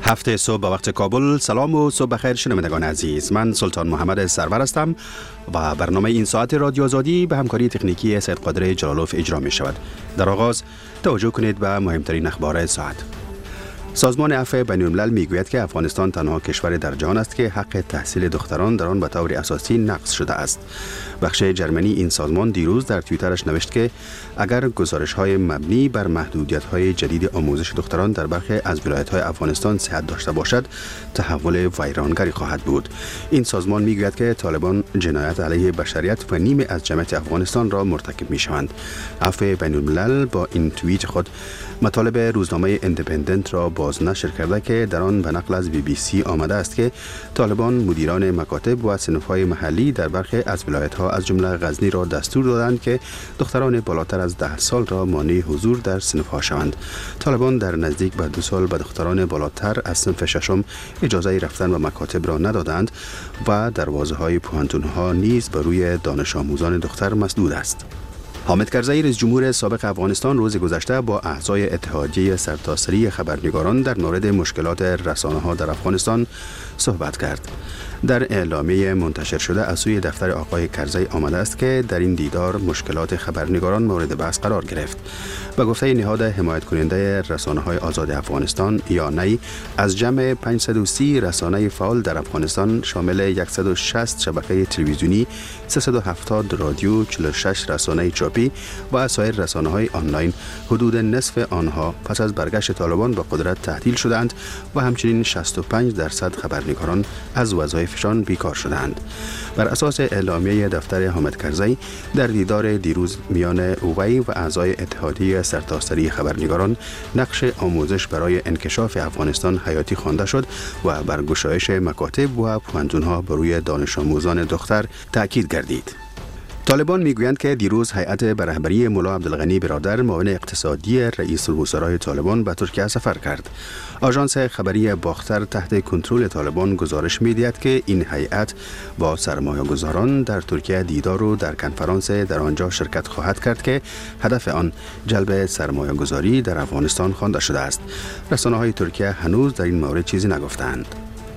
هفته صبح به وقت کابل. سلام و صبح بخیر شنوندگان عزیز. من سلطان محمد سرور هستم و برنامه این ساعت رادیو آزادی به همکاری تکنیکی سید قادر جلالوف اجرا می شود. در آغاز توجه کنید به مهمترین اخبار ساعت. سازمان عفو بین‌الملل میگوید که افغانستان تنها کشور در جهان است که حق تحصیل دختران در آن به طور اساسی نقض شده است. بخش جرمنی این سازمان دیروز در توییترش نوشت که اگر گزارش‌های مبنی بر محدودیت‌های جدید آموزش دختران در برخی از ولایت‌های افغانستان صحت داشته باشد، تحول ویرانگری خواهد بود. این سازمان میگوید که طالبان جنایت علیه بشریت و نیمه از جمعیت افغانستان را مرتکب می‌شوند. عفو بین‌الملل با این توییت خود مطالب روزنامه ایندیپندنت را بازنشر کرده که در آن به نقل از BBC آمده است که طالبان مدیران مکاتب و صنف‌های محلی در برخی از ولایت‌ها از جمله غزنی را دستور دادند که دختران بالاتر از 10 سال را مانع حضور در صنف‌ها شوند. طالبان در نزدیک به 2 سال به دختران بالاتر از صنف ششم اجازه رفتن به مکاتب را ندادند و دروازه‌های پوهنتون‌ها نیز بر روی دانش آموزان دختر مسدود است. حامد کرزی رئیس جمهور سابق افغانستان روز گذشته با اعضای اتحادیه سرتاسری خبرنگاران در مورد مشکلات رسانه‌ها در افغانستان صحبت کرد. در اعلامیه منتشر شده از سوی دفتر آقای کرزی آمده است که در این دیدار مشکلات خبرنگاران مورد بحث قرار گرفت. به گفته نهاد حمایت کننده رسانه‌های آزاد افغانستان یا نی، از جمع 530 رسانه فعال در افغانستان شامل 160 شبکه تلویزیونی، 370 رادیو، 46 رسانه چاپی و سایر رسانه‌های آنلاین، حدود نصف آنها پس از برگشت طالبان به قدرت تعطیل شدند و همچنین 65% خبرنگاران از وظایفشان بیکار شدند. بر اساس اعلامیه دفتر حامد کرزی، در دیدار دیروز میان اوی و اعضای اتحادیه سرتاسری خبرنگاران، نقش آموزش برای انکشاف افغانستان حیاتی خوانده شد و بر گشایش مکاتب و پوهنتون‌ها بر روی دانش آموزان دختر تاکید گردید. طالبان میگویند که دیروز هیئت به رهبری ملا عبدالغنی برادر معاون اقتصادی رئیس الوزرای طالبان به ترکیه سفر کرد. آژانس خبری باختر تحت کنترل طالبان گزارش می‌دهد که این هیئت با سرمایه‌گذاران در ترکیه دیدار و در کنفرانس در آنجا شرکت خواهد کرد که هدف آن جلب سرمایه‌گذاری در افغانستان خوانده شده است. رسانه‌های ترکیه هنوز در این مورد چیزی نگفتند.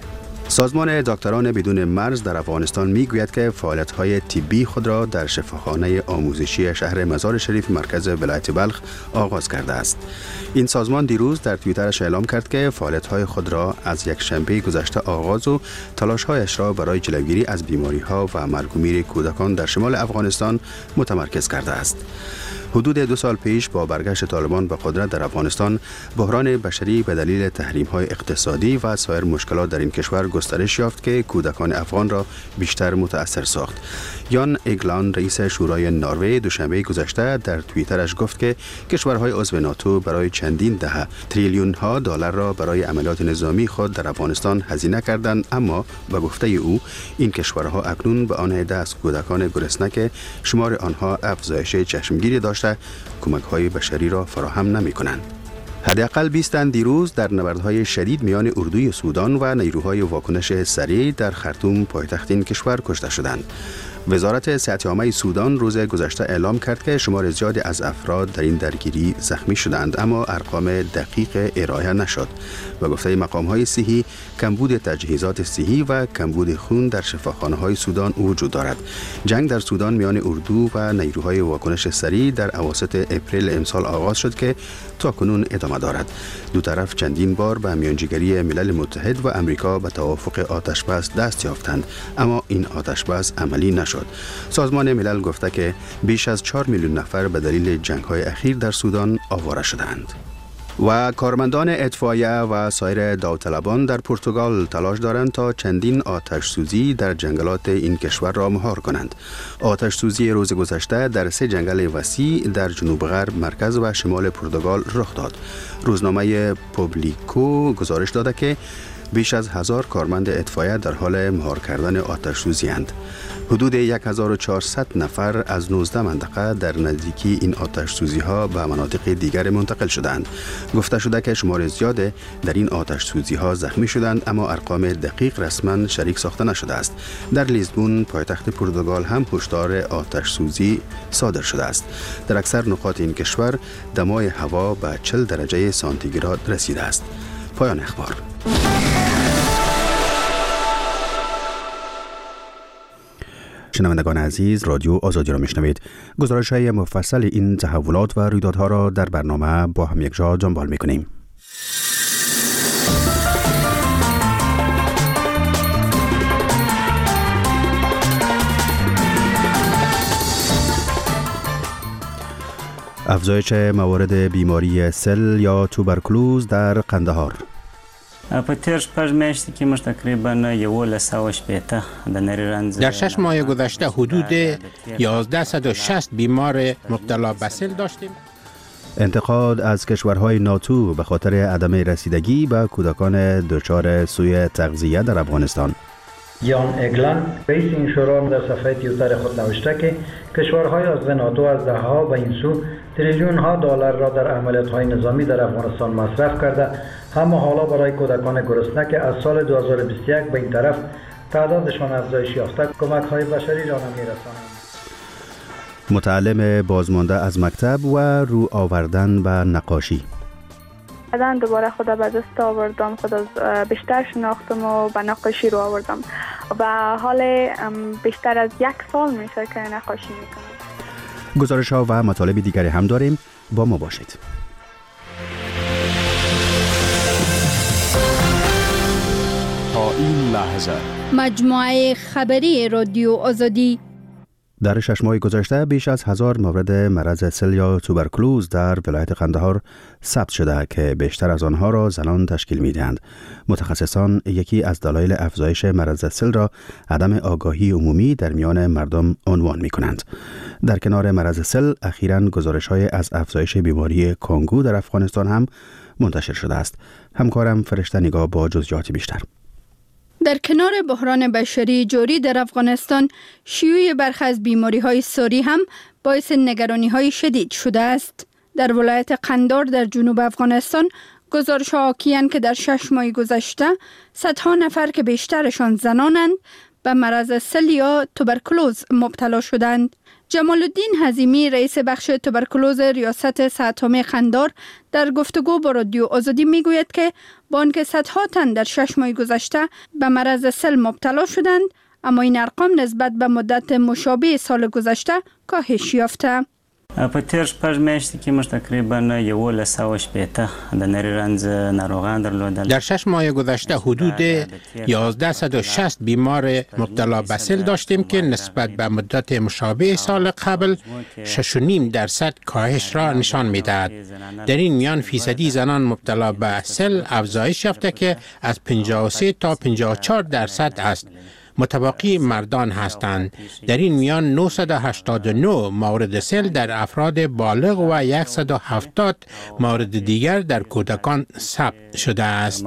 سازمان دکتران بدون مرز در افغانستان میگوید که فعالیت‌های طبی خود را در شفاخانه آموزشی شهر مزار شریف مرکز ولایت بلخ آغاز کرده است. این سازمان دیروز در توییترش اعلام کرد که فعالیت‌های خود را از یک شنبه گذشته آغاز و تلاش‌هایش را برای جلوگیری از بیماری‌ها و مرگ و میر کودکان در شمال افغانستان متمرکز کرده است. حدود 2 سال پیش با برگشت طالبان به قدرت در افغانستان، بحران بشری به دلیل تحریم‌های اقتصادی و سایر مشکلات در این کشور گسترش یافت که کودکان افغان را بیشتر متأثر ساخت. یان ایگلان رئیس شورای نروژ دوشنبه گذشته در توییترش گفت که کشورهای عضو ناتو برای چندین دهه تریلیون ها دلار را برای عملیات نظامی خود در افغانستان هزینه کردند، اما به گفته او این کشورها اکنون به آن عده از کودکان گرسنه که شمار آنها افزایش چشمگیری داشته کمک‌های بشری را فراهم نمی‌کنند. حداقل 20 تن دیروز در نبردهای شدید میان اردوی سودان و نیروهای واکنش سریع در خرطوم پایتخت این کشور کشته شدند. وزارت صحت عامه سودان روز گذشته اعلام کرد که شمار زیادی از افراد در این درگیری زخمی شدند، اما ارقام دقیق ارائه نشد. به گفته مقام‌های صحی، کمبود تجهیزات صحی و کمبود خون در شفاخانه‌های سودان وجود دارد. جنگ در سودان میان اردو و نیروهای واکنش سریع در اواسط اپریل امسال آغاز شد که تاکنون ادامه دارد. دو طرف چندین بار به میانجیگری ملل متحد و امریکا به توافق آتشبس دست یافتند، اما این آتشبس عملی نشد. سازمان ملل گفته که بیش از 4 میلیون نفر به دلیل جنگ‌های اخیر در سودان آواره شدند. و کارمندان اطفائیه و سایر داوطلبان در پرتغال تلاش دارند تا چندین آتش سوزی در جنگلات این کشور را مهار کنند. آتش سوزی روز گذشته در 3 جنگل وسیع در جنوب غرب، مرکز و شمال پرتغال رخ داد. روزنامه پوبلیکو گزارش داده که بیش از 1000 کارمند اطفائیه در حال مهار کردن آتش سوزی اند. حدود 1400 نفر از 19 منطقه در نزدیکی این آتش سوزی ها به مناطق دیگر منتقل شدند. گفته شده که شمار زیاده در این آتش سوزی ها زخمی شدند، اما ارقام دقیق رسما شریک ساخته نشده است. در لیزبون پایتخت پرتغال هم هشدار آتش سوزی صادر شده است. در اکثر نقاط این کشور دمای هوا به 40 درجه سانتیگراد رسیده است. پایان اخبار. شنوندگان عزیز، رادیو آزادی را میشنوید. گزارش‌های مفصل این تحولات و رویدادها را در برنامه با هم یکجا دنبال می‌کنیم. افزایش موارد بیماری سل یا توبرکلوز در قندهار. په تیر شپږ میاشتې کې موږ تقریبا 1180 د نری رنځ در 6 ماه گذشته حدود 1160 بیمار مبتلا به سل داشتیم. انتقاد از کشورهای ناتو به خاطر عدم رسیدگی به کودکان دچار سوء تغذیه در افغانستان. یان اگلان رئیس این شورا در صفحه توییتر خود نوشته که کشورهای عضو ناتو از دهها به این سو تریلیون ها دلار را در عملیات‌های نظامی در افغانستان مصرف کرده، اما حالا برای کودکان گرسنه که از سال 2021 به این طرف تعدادشان افزایش یافته کمک‌های بشری را نمی‌رسانند. متعلم بازمانده از مکتب و رو آوردن به نقاشی. بعدن دوباره خدا به دست آوردم، خدا بیشتر شناختم و به نقاشی رو آوردم و حال بیشتر از 1 سال میشه که نقاشی میکنم. گزارش ها و مطالب دیگری هم داریم، با ما باشید. تا این لحظه مجموعه خبری رادیو آزادی. در 6 ماه گذشته بیش از 1000 مورد مرض سل یا توبرکلوز در ولایت قندهار ثبت شده که بیشتر از آنها را زنان تشکیل می‌دهند. متخصصان یکی از دلایل افزایش مرض سل را عدم آگاهی عمومی در میان مردم عنوان می‌کنند. در کنار مرض سل اخیراً گزارش‌های از افزایش بیماری کانگو در افغانستان هم منتشر شده است. همکارم فرشته نگاه با جزئیات بیشتر. در کنار بحران بشری جاری در افغانستان، شیوع برخی از بیماری‌های ساری هم باعث نگرانی‌های شدید شده است. در ولایت قندهار در جنوب افغانستان گزارش‌ها حاکی‌اند که در 6 ماه گذشته صدها نفر که بیشترشان زنانند به مرض سل یا توبرکلوز مبتلا شدند. جمال الدین حزیمی رئیس بخش توبرکلوز ریاست صحت عامه قندهار در گفتگو با رادیو آزادی میگوید که با آنکه صدها تن در 6 ماه گذشته به مرض سل مبتلا شدند، اما این ارقام نسبت به مدت مشابه سال گذشته کاهش یافته. په تیر شپږ میاشتې کې موږ تقریبا 1180 د نری رنځ ناروغان درلودل. در 6 ماه گذشته حدود 1160 بیمار مبتلا به سل داشتیم که نسبت به مدت مشابه سال قبل 6.5% کاهش را نشان می‌دهد. در این میان فیصدی زنان مبتلا به سل افزایش یافته که از 53 تا 54% است. متباقی مردان هستند. در این میان 989 مورد سل در افراد بالغ و 170 مورد دیگر در کودکان ثبت شده است.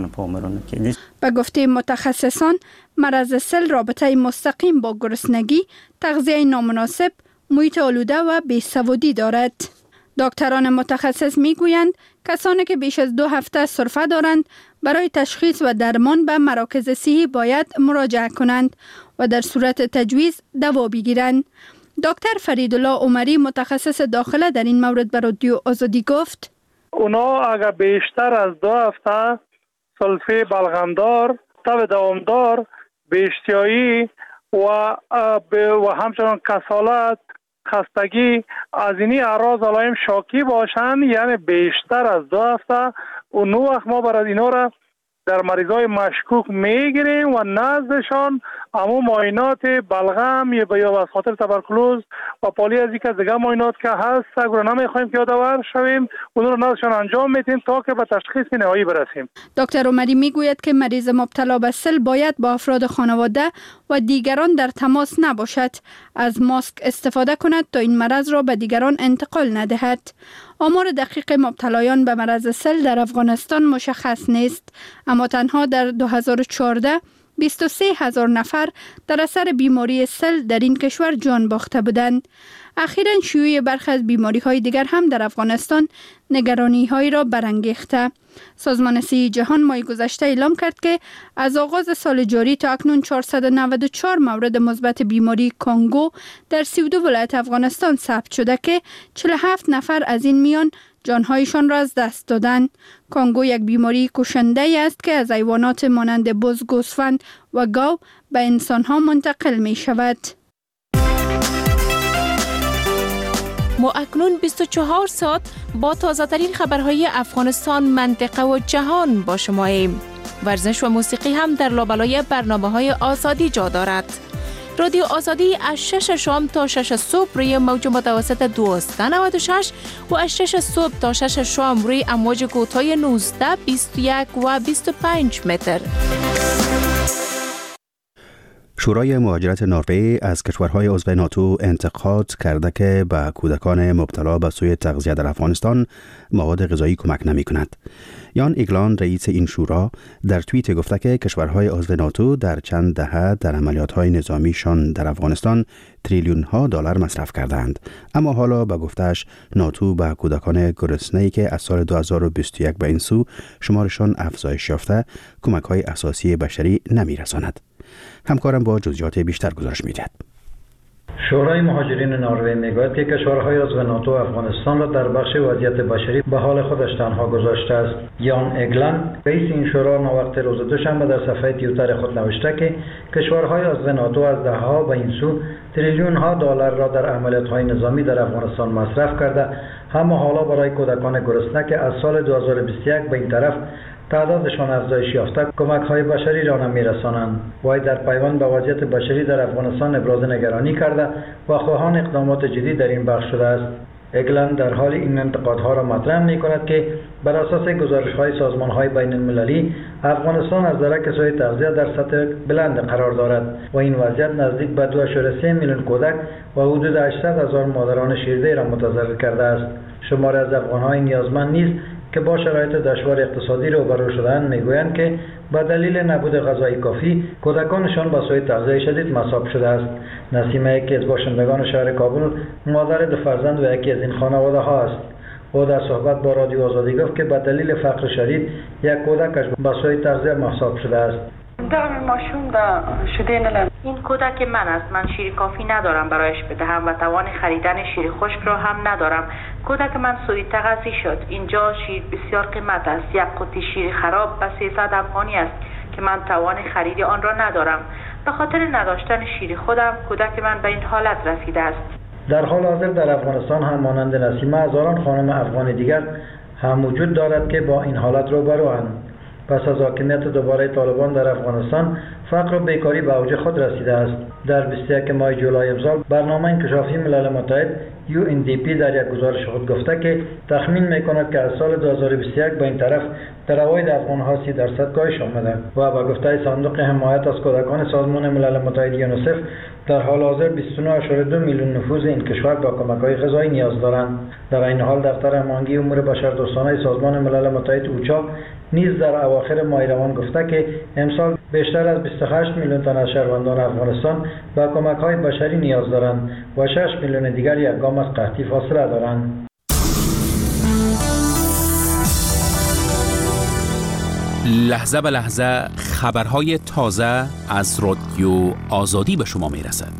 به گفته متخصصان، مرض سل رابطه مستقیم با گرسنگی، تغذیه نامناسب، محیط آلوده و بیسوادی دارد. دکتران متخصص میگویند کسانی که بیش از 2 هفته سرفه دارند برای تشخیص و درمان به مراکز صحی باید مراجعه کنند و در صورت تجویز دوا بگیرند. دکتر فریدالله عمری متخصص داخله در این مورد به رادیو آزادی گفت: اونا اگر بیشتر از 2 هفته سلفه بلغمدار، تب دوامدار، بیشتیایی و همچنان کسالت، خستگی از اینی اعراض علائم شاکی باشند، یعنی بیشتر از 2 هفته، اون وقت ما برای اینا را در مریضای مشکوک میگیریم و نزدشان اما معاینات بلغم یا از خاطر توبرکلوز و پالی از یک از دیگه معاینات که هست اگر نمیخوایم که یادآور شویم اون رو نزدشان انجام میدیم تا که به تشخیص نهایی برسیم. دکتر عمری میگوید که مریض مبتلا به سل باید با افراد خانواده و دیگران در تماس نباشد، از ماسک استفاده کند تا این مرض را به دیگران انتقال ندهد. آمار دقیق مبتلایان به مرض سل در افغانستان مشخص نیست، اما تنها در 2014 23,000 نفر در اثر بیماری سل در این کشور جان باخته بودند. اخیراً شیوع برخی از بیماری‌های دیگر هم در افغانستان نگرانی‌هایی را برانگیخته. سازمان صحی جهان ماه گذشته اعلام کرد که از آغاز سال جاری تا اکنون 494 مورد مثبت بیماری کانگو در 32 ولایت افغانستان ثبت شده که 47 نفر از این میان جانهایشان را از دست دادند. کانگو یک بیماری کشنده است که از حیوانات مانند بز، گوسفند و گاو به انسانها منتقل می شود. ما اکنون 24 ساعت با تازه ترین خبرهای افغانستان، منطقه و جهان با شماییم. ورزش و موسیقی هم در لابلای برنامه‌های آزادی جا دارد. رادیو آزادی از 6 شام تا 6 صبح روی موج متوسط 1296 و از 6 صبح تا 6 شام روی امواج کوتاه 19، 21 و 25 متر. شورای مهاجرت نروژ از کشورهای عضو ناتو انتقاد کرده که به کودکان مبتلا به سوء تغذیه در افغانستان مواد غذایی کمک نمی کند. یان ایگلان رئیس این شورا در توییت گفته که کشورهای عضو ناتو در چند دهه در عملیات‌های نظامیشان در افغانستان تریلیون ها دلار مصرف کردند، اما حالا به گفتهش ناتو به کودکان گرسنه‌ای که از سال 2021 به این سو شمارشان افزایش یافته کمک‌های اساسی بشری نمی‌رساند. همکارم با جزئیات بیشتر گزارش می‌دهد. شورای مهاجرین نروژ میگوید که کشورهای عضو ناتو افغانستان را در بخش وضعیت بشری به حال خودش تنها گذاشته است. یان ایگلان رئیس این شورا ناوقت روز دوشنبه در صفحه توییتر خود نوشته که کشورهای عضو ناتو از دهه‌ها به این سو تریلیون ها دلار را در عملیات‌های نظامی در افغانستان مصرف کرده، اما حالا برای کودکان گرسنه که از سال 2021 به این طرف تعدادشان افزایش یافته کمک‌های بشری را نمی‌رسانند. وی در پیوند به وضعیت بشری در افغانستان ابراز نگرانی کرده و خواهان اقدامات جدی در این بخش شده است. ایگلان در حال این انتقادها را مطرح می‌کند که بر اساس گزارش‌های سازمان‌های بین‌المللی افغانستان از درک سوء تغذیه در سطح بلند قرار دارد و این وضعیت نزدیک به 2.3 میلیون کودک و حدود 800,000 مادران شیرده را متضرر کرده است. شماری از افغان‌های نیازمند نیز که با شرایط دشوار اقتصادی روبرو شده‌اند میگویند که به دلیل نبود غذای کافی کودکانشان با سوء تغذیه شدید مصاب شده است. نسیمه یکی از باشندگان شهر کابل مادر دو فرزند و یکی از این خانواده ها است. او در صحبت با رادیو آزادی گفت که به دلیل فقر شدید یک کودکش با سوء تغذیه مصاب شده است. این کودک من است. من شیر کافی ندارم برایش بدهم و توان خریدن شیر خشک را هم ندارم. کودک من سوء تغذیه شد. اینجا شیر بسیار قیمت است. یک قوطی شیر خراب به 300 افغانی است که من توان خرید آن را ندارم. به خاطر نداشتن شیر خودم کودک من به این حالت رسیده است. در حال حاضر در افغانستان هم مانند نسیمه هزاران خانم افغان دیگر هم وجود دارد که با این حالت روبروند. پس از حاکمیت دوباره طالبان در افغانستان فقر و بیکاری به اوج خود رسیده است. در 21 ماه جولای امسال برنامه انکشافی ملل متحد UNDP در یک گزارش خود گفته که تخمین میکند که از سال 2021 به این طرف در عواید افغان‌ها 30% کاهش آمده و به گفته صندوق حمایت از کودکان سازمان ملل متحد یونیسف در حال حاضر 29.2 میلیون نفوذ این کشور با کمک‌های غذایی نیاز دارند. در این حال دفتر هماهنگی امور بشردوستانه سازمان ملل متحد اوچا نیز در اواخر ماه روان گفته که امسال بیشتر از 28 میلیون تن از شهروندان افغانستان به کمک‌های بشری نیاز دارند و 6 میلیون دیگر یک گام از قحطی فاصله دارند. لحظه به لحظه خبرهای تازه از رادیو آزادی به شما میرسد.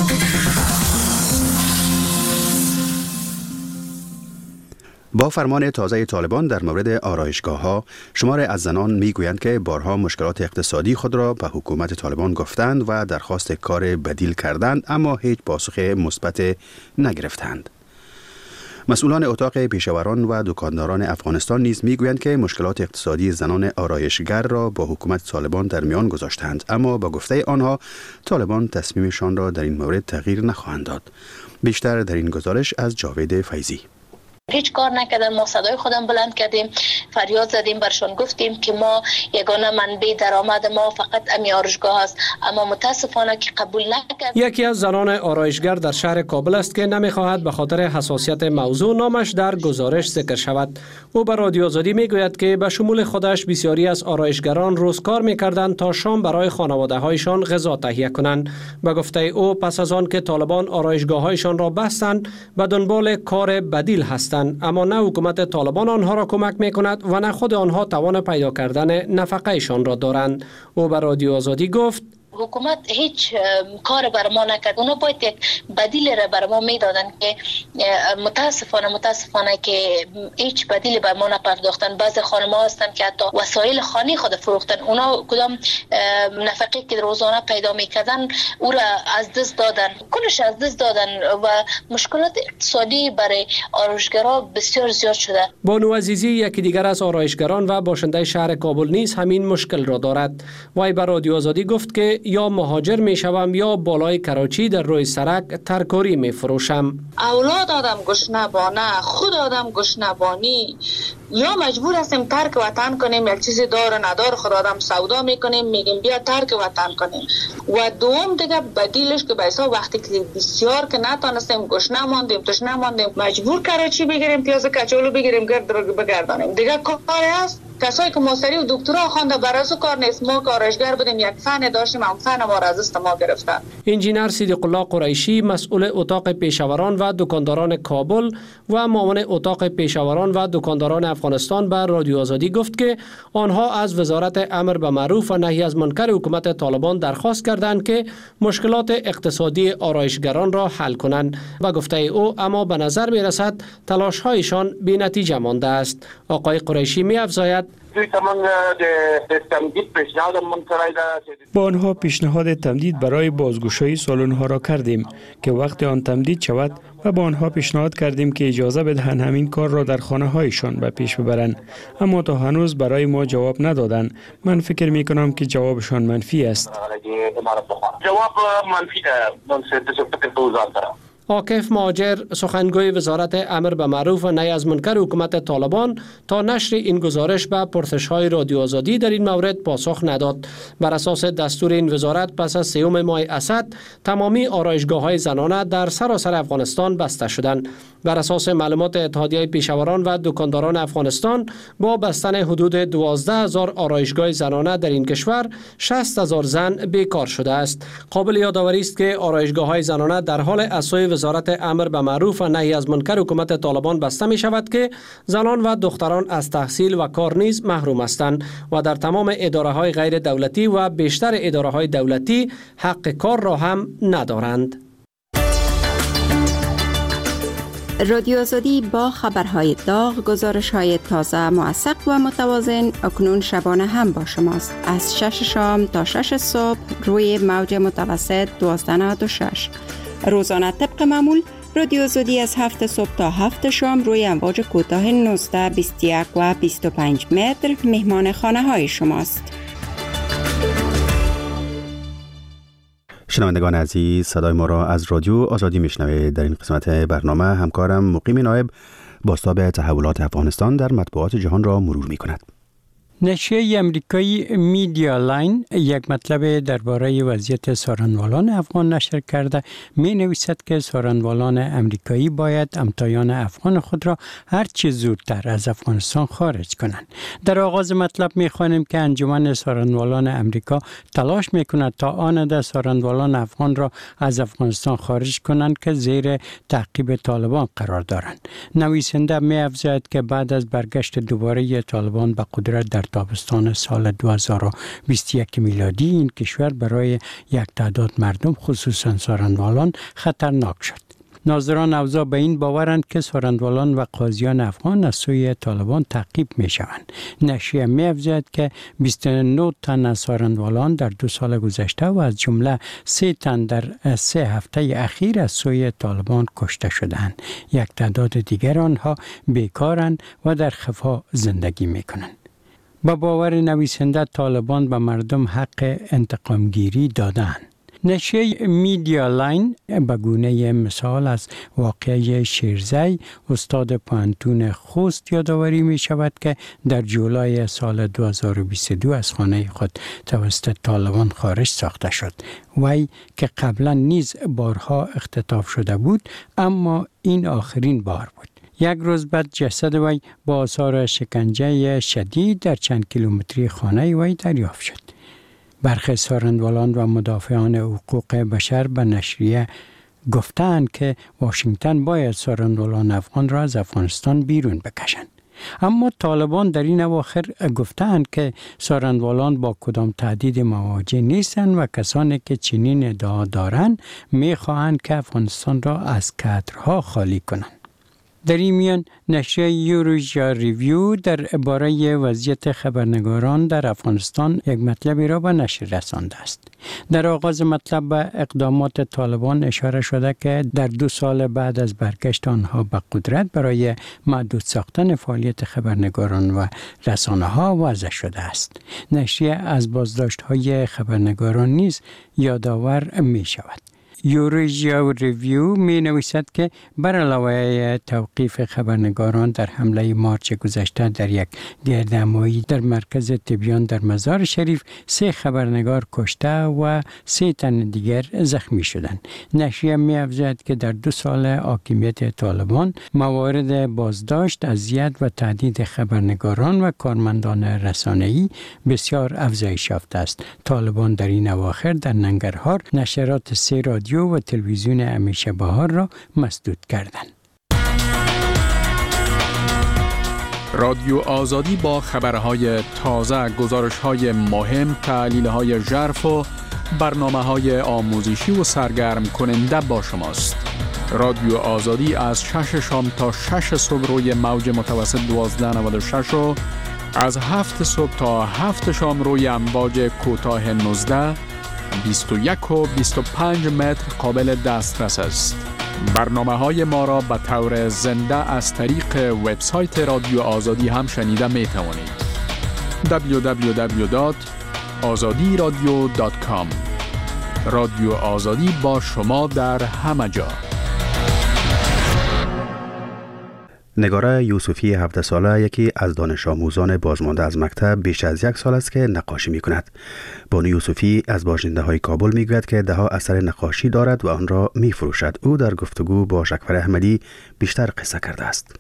با فرمان تازه طالبان در مورد آرایشگاه‌ها، شماری از زنان میگویند که بارها مشکلات اقتصادی خود را به حکومت طالبان گفتند و درخواست کار بدیل کردند، اما هیچ پاسخ مثبت نگرفتند. مسئولان اتاق پیشوران و دکانداران افغانستان نیز میگویند که مشکلات اقتصادی زنان آرایشگر را با حکومت طالبان در میان گذاشتند، اما با گفته آنها طالبان تصمیمشان را در این مورد تغییر نخواهند داد. بیشتر در این گزارش از جاوید فیضی. هیچ کار نکردن. ما صدای خودم بلند کردیم، فریاد زدیم، برشان گفتیم که ما یگانه منبع درآمد ما فقط امی آرایشگاه است، اما متاسفانه که قبول نکرد. یکی از زنان آرایشگر در شهر کابل است که نمیخواهد به خاطر حساسیت موضوع نامش در گزارش ذکر شود. او به رادیو آزادی میگوید که به شمول خودش بسیاری از آرایشگران روز کار میکردند تا شام برای خانواده هایشان غذا تهیه کنند. به گفته او پس از آن که طالبان آرایشگاه هایشان را بستند به دنبال کار بدیل هستند، اما نه حکومت طالبان آنها را کمک می کند و نه خود آنها توان پیدا کردن نفقه ایشان را دارند. او به رادیو آزادی گفت حکومت هیچ کار بر ما نکرد. اونا باید یک بدیل را بر ما میدادن که متاسفانه که هیچ بدیلی بر ما نپرداختن. بعضی خانم‌ها هستن که حتی وسایل خانه خود فروختن. اونا کدام نفقه که روزانه پیدا میکردن او را از دست دادن، کلش از دست دادن و مشکلات اقتصادی برای آرایشگران بسیار زیاد شده. بانو عزیزی یکی دیگر از آرایشگران و باشنده شهر کابل نیز همین مشکل را دارد. وی به رادیو آزادی گفت که یا مهاجر می شوم یا بالای کراچی در روی سرک ترکاری می فروشم. اولاد آدم گشنه بانه، خود آدم گشنه بانی، یا مجبور هستیم ترک وطن کنیم، یک چیزی دار ندار خود آدم سودا میکنیم، میگیم بیا ترک وطن کنیم. و دوم دیگه بدیلش که بایسا وقتی که بسیار که نتانستیم گشنه ماندیم تشنه ماندیم مجبور کراچی بگیریم، پیاز کچولو بگیریم گرد رو بگردانیم. دیگه کاری هست کسایی که ماستری و دکترا خوانده برازو کار نیست. ما کارشگر بودیم، یک فن داشتیم، هم فن ما را از دست ما گرفتن. انجینر صدیق الله قریشی مسئول اتاق پیشاوران و دکانداران کابل و معاون اتاق پیشاوران و دکانداران افغانستان به رادیو آزادی گفت که آنها از وزارت امر به معروف و نهی از منکر حکومت طالبان درخواست کردند که مشکلات اقتصادی آرایشگران را حل کنند. و گفته او اما به نظر می رسد تلاش هایشان بی نتیجه مانده است. آقای قریشی می افزاید با آنها پیشنهاد تمدید برای بازگشایی سالن ها را کردیم که وقت آن تمدید شود و با آنها پیشنهاد کردیم که اجازه بدهند همین کار را در خانه هایشان به پیش ببرند، اما تا هنوز برای ما جواب ندادند. من فکر می کنم که جوابشان منفی است. جواب منفی است. عاکف مهاجر سخنگوی وزارت امر به معروف و نهی از منکر حکومت طالبان تا نشر این گزارش به پرسش‌های رادیو آزادی در این مورد پاسخ نداد. بر اساس دستور این وزارت پس از 3 ماه اسد تمامی آرایشگاه‌های زنانه در سراسر افغانستان بسته شدند. بر اساس معلومات اتحادیه پیشاوران و دکانداران افغانستان با بستن حدود 12,000 آرایشگاه زنانه در این کشور 60,000 زن بیکار شده است. قابل یادآوری است که آرایشگاه‌های زنانه در حال اساس وزارت امر به معروف و نهی از منکر حکومت طالبان بسته می شود که زنان و دختران از تحصیل و کار نیز محروم هستند و در تمام اداره های غیر دولتی و بیشتر اداره های دولتی حق کار را هم ندارند. رادیو آزادی با خبرهای داغ، گزارش‌های تازه، موثق و متوازن اکنون شبانه هم با شماست. از 6 شام تا 6 صبح روی موج متوسط 1296. روزانه طبق معمول رادیو آزادی از 7 صبح تا 7 شام روی امواج کوتاه 19، 21 و 25 متر مهمان خانه های شماست. شنوندگان عزیز، صدای ما را از رادیو آزادی میشنوید. در این قسمت برنامه همکارم مقیم نایب بازتاب تحولات افغانستان در مطبوعات جهان را مرور می کند. نشریه امریکایی میدیا لاین یک مطلب درباره وضعیت سارنوالان افغان نشر کرده. می نویسد که سارنوالان امریکایی باید همتایان افغان خود را هر چه زودتر از افغانستان خارج کنند. در آغاز مطلب می خوانیم که انجمن سارنوالان امریکا تلاش می کند تا آنده سارنوالان افغان را از افغانستان خارج کنند که زیر تعقیب طالبان قرار دارند. نویسنده می افزاید که بعد از برگشت دوباره طالبان به قدرت در تابستان سال 2021 میلادی این کشور برای یک تعداد مردم خصوصا سارنوالان خطرناک شد. ناظران اوضاع به این باورند که سارنوالان و قاضیان افغان از سوی طالبان تعقیب می شوند. نشریه می افزاید که 29 تن از سارنوالان در 2 سال گذشته و از جمله 3 تن در 3 هفته اخیر از سوی طالبان کشته شدند. یک تعداد دیگر آنها بیکارند و در خفا زندگی می کنند. با باور نویسنده طالبان به مردم حق انتقامگیری دادند. نشریه میدیا لاین به گونه مثال از واقعه شیرزی استاد پوهنتون خوست یادآوری می شود که در جولای سال 2022 از خانه خود توسط طالبان خارج ساخته شد. وی که قبلا نیز بارها اختطاف شده بود اما این آخرین بار بود. یک روز بعد جسد وی با آثار شکنجه شدید در چند کیلومتری خانه وی دریافت شد. برخی سارنوالان و مدافعان حقوق بشر به نشریه گفتند که واشنگتن باید سارنوالان افغان را از افغانستان بیرون بکشند. اما طالبان در این اواخر گفتند که سارندوالان با کدام تهدید مواجه نیستند و کسانی که چنین ادعا دارند می‌خواهند که افغانستان را از کادرها خالی کنند. در این میان نشریه یوروژیا ریویو در باره وضعیت خبرنگاران در افغانستان یک مطلبی را به نشر رسانده است. در آغاز مطلب به اقدامات طالبان اشاره شده که در 2 سال بعد از برگشت آنها به قدرت برای محدود ساختن فعالیت خبرنگاران و رسانه‌ها وضع شده است. نشریه از بازداشت‌های خبرنگاران نیز یادآور می شود. یوروژیا ریویو می نویسد که بر علاوه توقیف خبرنگاران در حمله مارچ گذشته در یک گردهمایی در مرکز تبیان در مزار شریف 3 خبرنگار کشته و 3 تن دیگر زخمی شدند. نشریه می افزاید که در 2 سال حاکمیت طالبان موارد بازداشت، اذیت و تهدید خبرنگاران و کارمندان رسانه‌ای بسیار افزایش یافته است. طالبان در این اواخر در ننگرهار نشرات 3 رادیو و تلویزیون همیشه بهار را مسدود کردند. رادیو آزادی با خبرهای تازه، گزارش‌های مهم، تحلیل‌های ژرف و برنامه‌های آموزشی و سرگرم کننده با شماست. رادیو آزادی از 6 شام تا 6 صبح روی موج متوسط 1296 و از 7 صبح تا 7 شام روی امواج کوتاه 19 21 و 25 متر قابل دسترس است. برنامه‌های ما را به طور زنده از طریق وبسایت رادیو آزادی هم شنیده می توانید. www.azadiradio.com. رادیو آزادی با شما در همه جا. نگاره یوسفی 17 ساله یکی از دانش آموزان بازمانده از مکتب بیش از 1 سال است که نقاشی می کند. بانو یوسفی از باشنده های کابل می گوید که دهها اثر نقاشی دارد و آن را می فروشد. او در گفتگو با شکفر احمدی بیشتر قصه کرده است.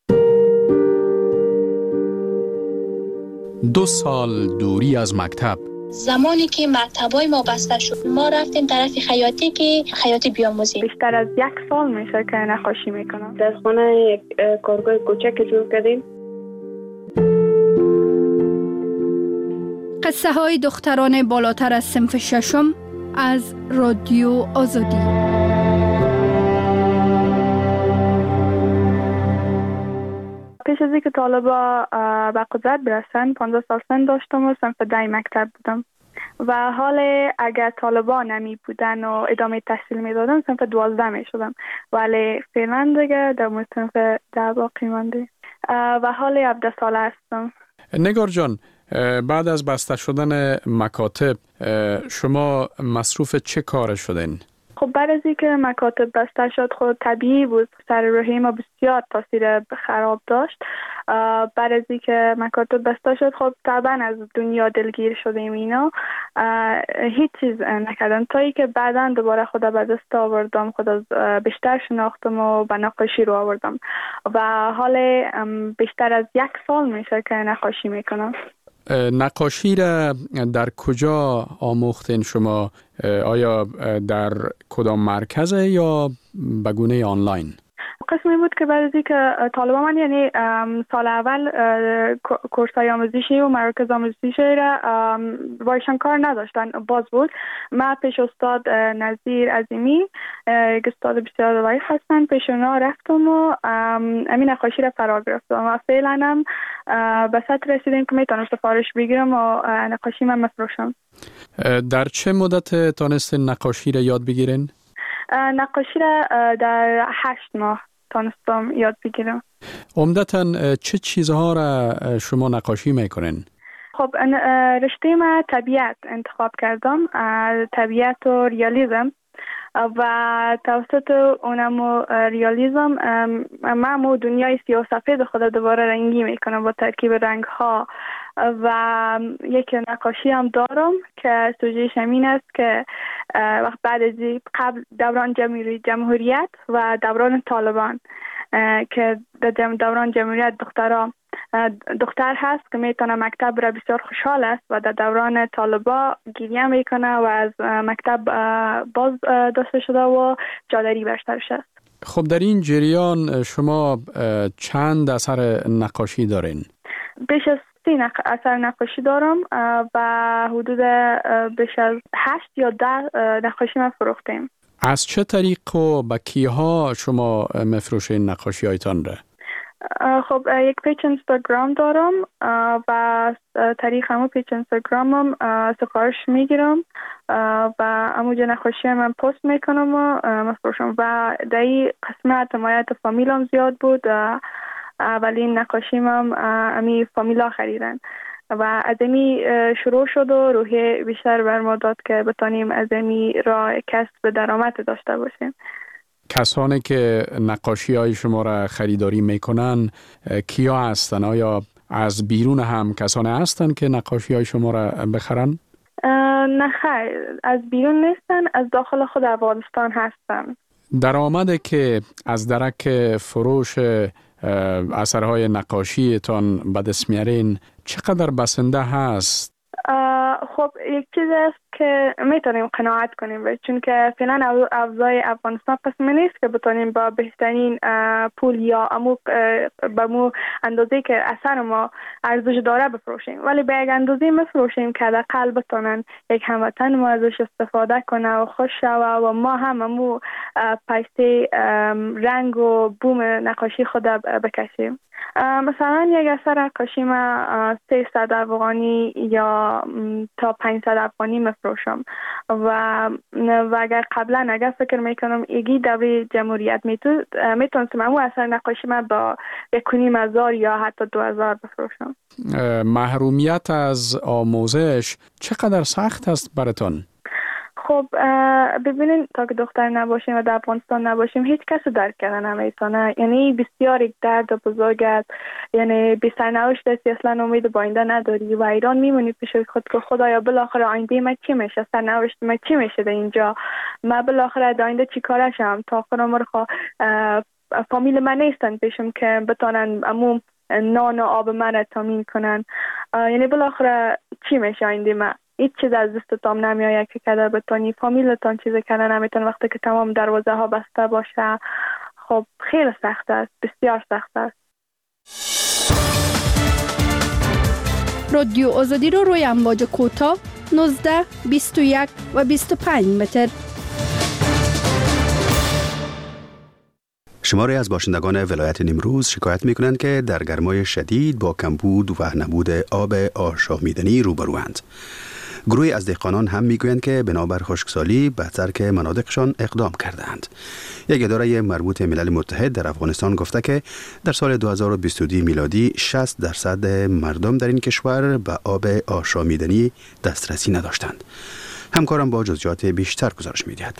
2 سال دوری از مکتب. زمانی که مکتبای ما بسته شد ما رفتیم طرف خیاطی که خیاطی بیاموزیم. بیشتر از 1 سال میشه که نقاشی میکنم. در خانه یک کارگاه کوچک جور کردیم. قصه های دختران بالاتر از صنف 6 از رادیو آزادی. پیش از اینکه طالبا به قدرت برسن 15 سال سن داشتم و صنف 10 مکتب بودم و حال اگر طالبا نمی بودن و ادامه تحصیل می دادم صنف 12 می شدم، ولی فعلا دیگه در صنف 10 باقی مانده و حال 17 ساله هستم. نگار جان، بعد از بسته شدن مکاتب شما مصروف چه کار شدین؟ خب بعد از اینکه مکاتب بسته شد خود طبیعی بود، سر روحی ما بسیار تاثیر خراب داشت. بعد از اینکه مکاتب بسته شد خب طبعا از دنیا دلگیر شدیم اینا، هیچ چیز نکردم تا اینکه بعدا دوباره خدا به دست آوردم، خدا بیشتر شناختم و به نقاشی رو آوردم و حال بیشتر از 1 سال میشه که نقاشی میکنم. نقاشی را در کجا آموختین شما؟ آیا در کدام مرکز یا به گونه آنلاین؟ قسمی بود که بعد از اینکه طالبا من یعنی سال اول کورسای آموزشی و مراکز آموزشی را وایشان کار نداشتن، باز بود. من پیش استاد نظیر عظیمی، یک استاد بسیار ضعیف هستن، پیش اونا رفتم و امین نقاشی را فرا گرفتم و فعلا هم به سطح رسیدیم که میتونم سفارش بگیرم و نقاشی من مفروشم. در چه مدت تانستین نقاشی را یاد بگیرین؟ نقاشی را در 8 ماه تانستم یاد بگیرم. عمدتاً چه چیزها را شما نقاشی میکنین؟ خب رشته من طبیعت انتخاب کردم، طبیعت و ریالیزم و توسط اونم ریالیزم من دنیای سیاه سفید خود دوباره رنگی میکنم با ترکیب رنگ ها و یک نقاشی هم دارم که سوژه‌اش همین است که وقت بعد از قبل دوران جمهوریت و دوران طالبان که در دوران جمهوریت دختر هست که میتونه مکتب را بسیار خوشحال است و در دوران طالبا گریه میکنه و از مکتب باز داشته شده و جادری برش است. خب در این جریان شما چند اثر نقاشی دارین؟ بیش از 30 اثر نقاشی دارم و حدود بیش از 8 یا 10 نقاشی ما فروختیم. از چه طریق و با کیها شما مفروشین نقاشی هایتان را؟ خب یک پیج اینستاگرام دارم و طریق همون پیج اینستاگرامم سفارش میگیرم و همونجا نقاشی من پست میکنم و مفروشم و در این قسمت حمایت فامیلم زیاد بود. اولین نقاشیم هم امی فامیلا خریدن و از امی شروع شد و روحیه بیشتر بر ما داد که بتانیم از امی راه کسب درآمد داشته باشیم. کسانی که نقاشی های شما را خریداری میکنن کیا هستن؟ آیا از بیرون هم کسانی هستن که نقاشی های شما را بخرن؟ نه خیر، از بیرون نیستن، از داخل خود افغانستان هستن. درآمدی که از درک فروش اثرهای نقاشی تان به دست میارین چقدر بسنده هست؟ خب یک چیز است که میتونیم قناعت کنیم، چون که فعلا اوضاع افغانستان قسمی نیست که بتونیم با بهترین پول یا به مو اندازه که اثر ما ارزش داره بفروشیم، ولی به یک اندازه میفروشیم که حداقل بتونن یک هموطن ما ازش استفاده کنه و خوش شوه و ما هم پیسه رنگ و بوم نقاشی خود بکشیم. مثلا یک اثر نقاشی ما 300 افغانی یا تا 500 افغانی مفروشم و اگر قبلا فکر میکنم ایگی دوره جمهوریت میتونستم امو اثر نقاشی ما با 1,500 یا حتی 2,000 بفروشم. محرومیت از آموزش چقدر سخت است براتون؟ خب ببینین، تا که دختر نباشیم و در افغانستان نباشیم هیچ کس درک کردن نمیتونه. یعنی بسیار یک درد بزرگ است، یعنی بی سرنوشت است، اصلا امید با آینده نداری و ایران میمونی پیش خود که خدایا بالاخره آینده من چی میشه، سرنوشت من چی میشه در اینجا، من بالاخره در آینده چی کارشم. تا آخر عمر فامیل من نیستن پیشم که بتونن امو نان و آب من تامین کنن. یعنی بالاخره چی میشه آینده من؟ هیچ چیز از دستتان نمیآید که قدر بتونی فامیلتان چیز کردن نمیتون وقتی که تمام دروازه ها بسته باشه. خب خیلی سخت است، بسیار سخت است. رادیو آزادی رو روی امواج کوتاه 19، 21 و 25 متر. شماری از باشندگان ولایت نیمروز شکایت میکنند که در گرمای شدید با کمبود و نبود آب آشامیدنی روبروند. گروهی از دهقانان هم میگویند که بنابر خشکسالی به ترک مناطقشان اقدام کردند. یک اداره مربوط ملل متحد در افغانستان گفته که در سال 2022 میلادی 60% مردم در این کشور به آب آشامیدنی دسترسی نداشتند. همکارم با جزئیات بیشتر گزارش میدهد.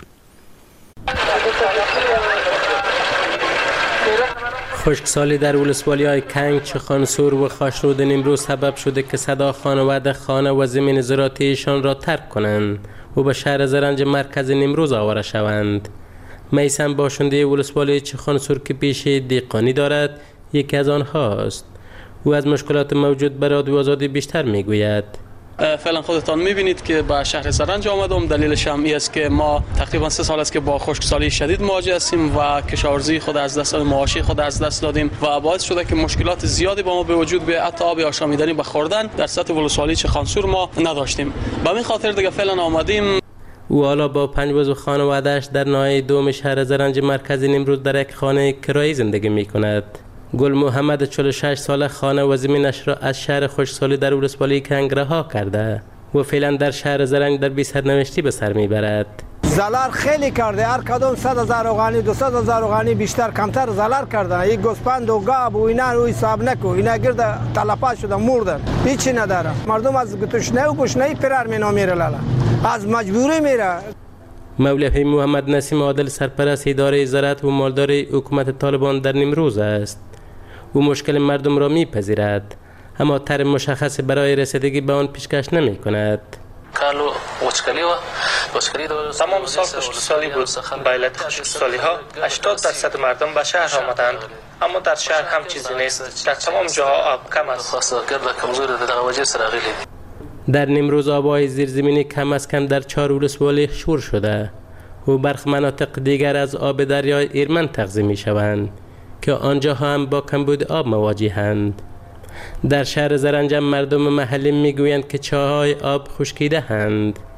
خشکسالی در ولسوالی‌های کنگ، چخانسور و خاشرود نیمروز سبب شده که صدا خانواده خانه و زمین زراعتیشان را ترک کنند و به شهر زرنج مرکز نیمروز آواره شوند. میثم باشنده ولسوالی چخانسور که پیشه دهقانی دارد یکی از آنهاست. او از مشکلات موجود بر رادیو آزادی بیشتر میگوید. فعلا خودتان میبینید که به شهر زرنج آمدم. دلیلش هم این است که ما تقریبا 3 سال است که با خشکسالی شدید مواجه هستیم و کشاورزی خود از دست معاشی خود از دست دادیم و باعث شده که مشکلات زیادی با ما به وجود بیاید. حتی آب آشامیدنی به خوردن در سطح ولسوالی چخانسور ما نداشتیم. به همین خاطر دیگه فعلا آمدیم. او حالا با 5 عضو خانواده‌اش در ناحیه دوم شهر زرنج مرکز نیمروز در یک خانه کرایی زندگی می‌کند. گل محمد 46 ساله خانه و زمینش را از شهر خشکسالی در ولسوالی کنگ رها کرده و فعلا در شهر زرنج در بی سرنوشتی به سر میبرد. ضرر خیلی کرده، هر کدوم 100,000 افغانی 200,000 افغانی بیشتر کمتر ضرر کردن. یک گوسپند و گاب و اینا رو حساب نکو، اینا گرد تلفات شدن مردن، هیچی نداره. مردم از تشنه و گشنه فرار میره، لالا از مجبوری میره. مولوی محمد نسیم عادل سرپرست اداره زراعت و مالداری حکومت طالبان در نیمروز است. او مشکل مردم را میپذیرد اما طرح مشخص برای رسیدگی به آن پیشکش نمی کند. تمام سال خشکسالی بود. به علت خشکسالی ها 80% مردم به شهر آمدند، اما در شهر هم چیزی نیست. در تمام جاها آب کم است. در نیمروز آب‌های زیرزمینی کم از کم در 4 ولسوالی شور شده و برخی مناطق دیگر از آب دریای ایرمن تغذیه می شوند که آنجا هم با کمبود آب مواجهند. در شهر زرنج مردم محلی می گویند که چاهای آب خشکیده هند.